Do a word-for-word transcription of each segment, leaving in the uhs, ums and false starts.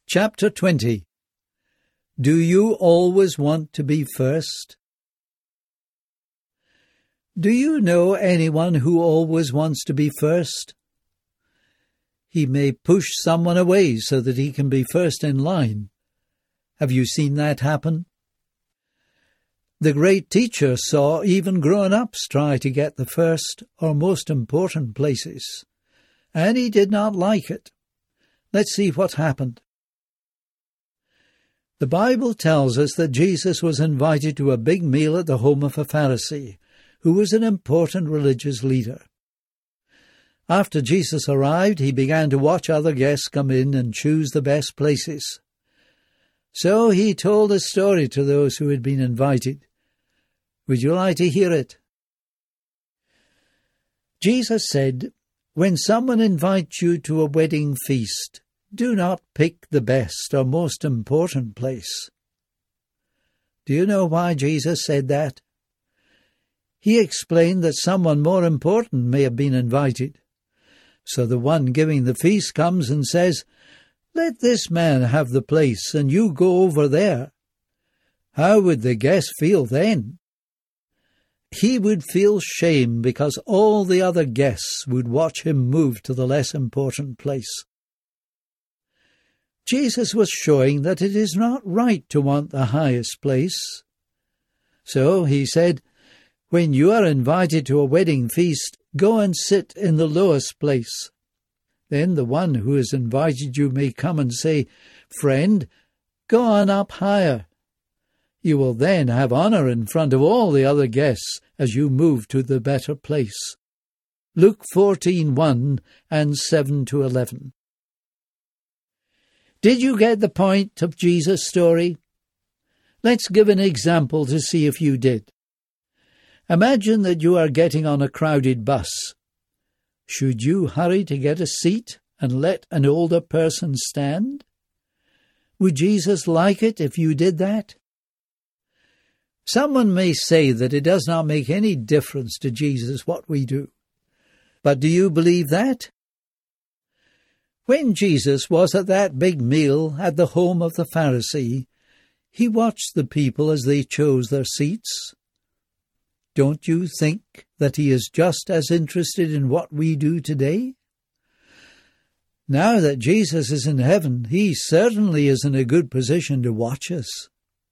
Chapter twenty. Do you always want to be first? Do you know anyone who always wants to be first? He may push someone away so that he can be first in line. Have you seen that happen? The great teacher saw even grown-ups try to get the first or most important places, and he did not like it. Let's see what happened. The Bible tells us that Jesus was invited to a big meal at the home of a Pharisee, who was an important religious leader. After Jesus arrived, he began to watch other guests come in and choose the best places. So he told a story to those who had been invited. Would you like to hear it? Jesus said, "When someone invites you to a wedding feast, do not pick the best or most important place." Do you know why Jesus said that? He explained that someone more important may have been invited. So the one giving the feast comes and says, "Let this man have the place and you go over there." How would the guest feel then? He would feel shame because all the other guests would watch him move to the less important place. Jesus was showing that it is not right to want the highest place. So he said, "When you are invited to a wedding feast, go and sit in the lowest place. Then the one who has invited you may come and say, 'Friend, go on up higher.' You will then have honor in front of all the other guests as you move to the better place." Luke fourteen one and seven to eleven. Did you get the point of Jesus' story? Let's give an example to see if you did. Imagine that you are getting on a crowded bus. Should you hurry to get a seat and let an older person stand? Would Jesus like it if you did that? Someone may say that it does not make any difference to Jesus what we do. But do you believe that? When Jesus was at that big meal at the home of the Pharisee, he watched the people as they chose their seats. Don't you think that he is just as interested in what we do today? Now that Jesus is in heaven, he certainly is in a good position to watch us.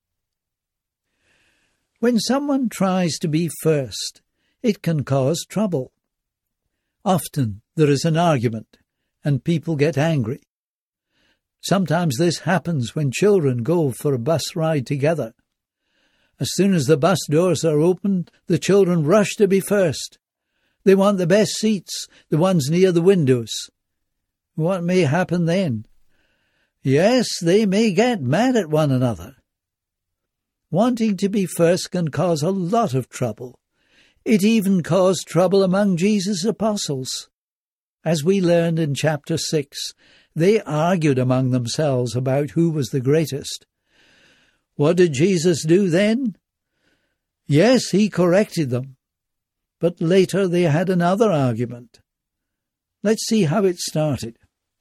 When someone tries to be first, it can cause trouble. Often there is an argument, and people get angry. Sometimes this happens when children go for a bus ride together. As soon as the bus doors are opened, the children rush to be first. They want the best seats, the ones near the windows. What may happen then? Yes, they may get mad at one another. Wanting to be first can cause a lot of trouble. It even caused trouble among Jesus' apostles. As we learned in chapter six, they argued among themselves about who was the greatest. What did Jesus do then? Yes, he corrected them. But later they had another argument. Let's see how it started.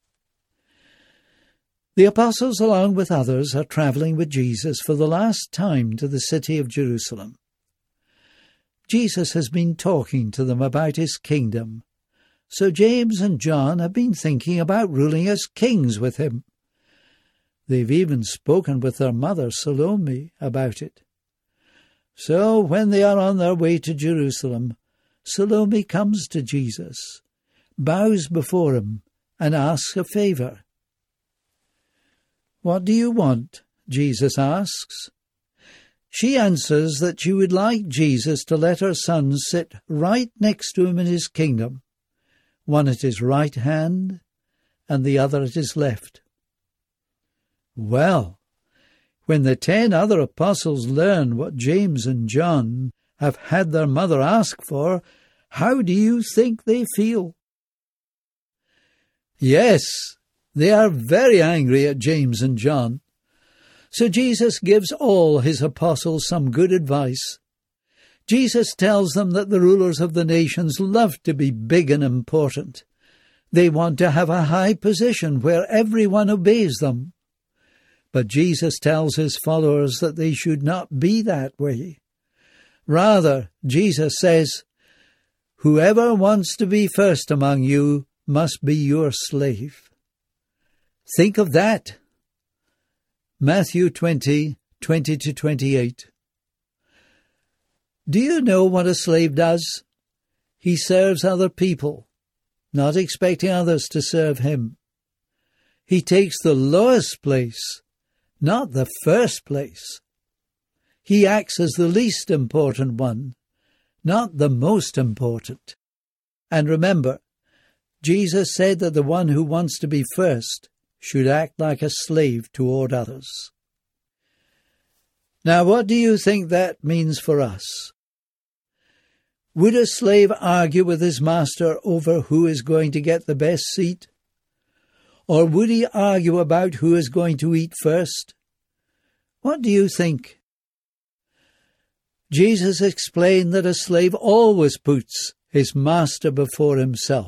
The apostles, along with others, are traveling with Jesus for the last time to the city of Jerusalem. Jesus has been talking to them about his kingdom. So James and John have been thinking about ruling as kings with him. They've even spoken with their mother, Salome, about it. So when they are on their way to Jerusalem, Salome comes to Jesus, bows before him, and asks a favour. "What do you want?" Jesus asks. She answers that she would like Jesus to let her son sit right next to him in his kingdom, one at his right hand and the other at his left. Well, when the ten other apostles learn what James and John have had their mother ask for, how do you think they feel? Yes, they are very angry at James and John. So Jesus gives all his apostles some good advice. Jesus tells them that the rulers of the nations love to be big and important. They want to have a high position where everyone obeys them. But Jesus tells his followers that they should not be that way. Rather, Jesus says, "Whoever wants to be first among you must be your slave." Think of that. Matthew twenty, twenty to twenty-eight. Do you know what a slave does? He serves other people, not expecting others to serve him. He takes the lowest place, not the first place. He acts as the least important one, not the most important. And remember, Jesus said that the one who wants to be first should act like a slave toward others. Now, what do you think that means for us? Would a slave argue with his master over who is going to get the best seat? Or would he argue about who is going to eat first? What do you think? Jesus explained that a slave always puts his master before himself.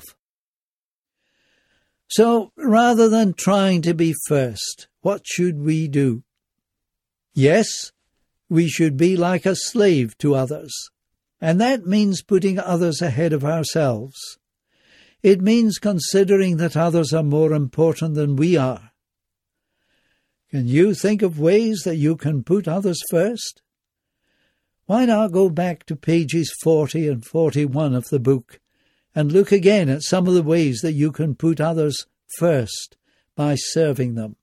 So, rather than trying to be first, what should we do? Yes, we should be like a slave to others, and that means putting others ahead of ourselves. It means considering that others are more important than we are. Can you think of ways that you can put others first? Why not go back to pages forty and forty-one of the book and look again at some of the ways that you can put others first by serving them?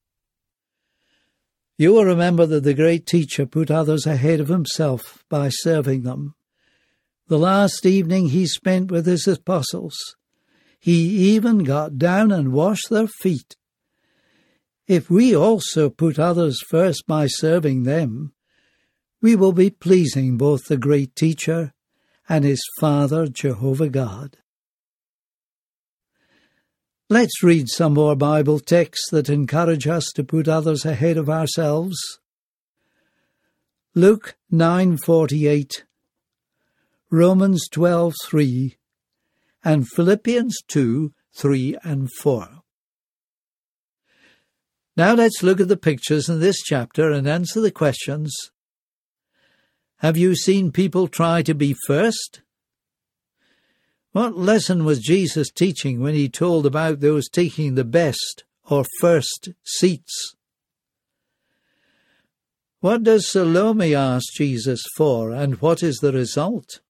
You will remember that the great teacher put others ahead of himself by serving them. The last evening he spent with his apostles, he even got down and washed their feet. If we also put others first by serving them, we will be pleasing both the great teacher and his Father, Jehovah God. Let's read some more Bible texts that encourage us to put others ahead of ourselves. Luke nine forty-eight, Romans twelve three, and Philippians two three and four. Now let's look at the pictures in this chapter and answer the questions. Have you seen people try to be first? What lesson was Jesus teaching when he told about those taking the best or first seats? What does Salome ask Jesus for, and what is the result?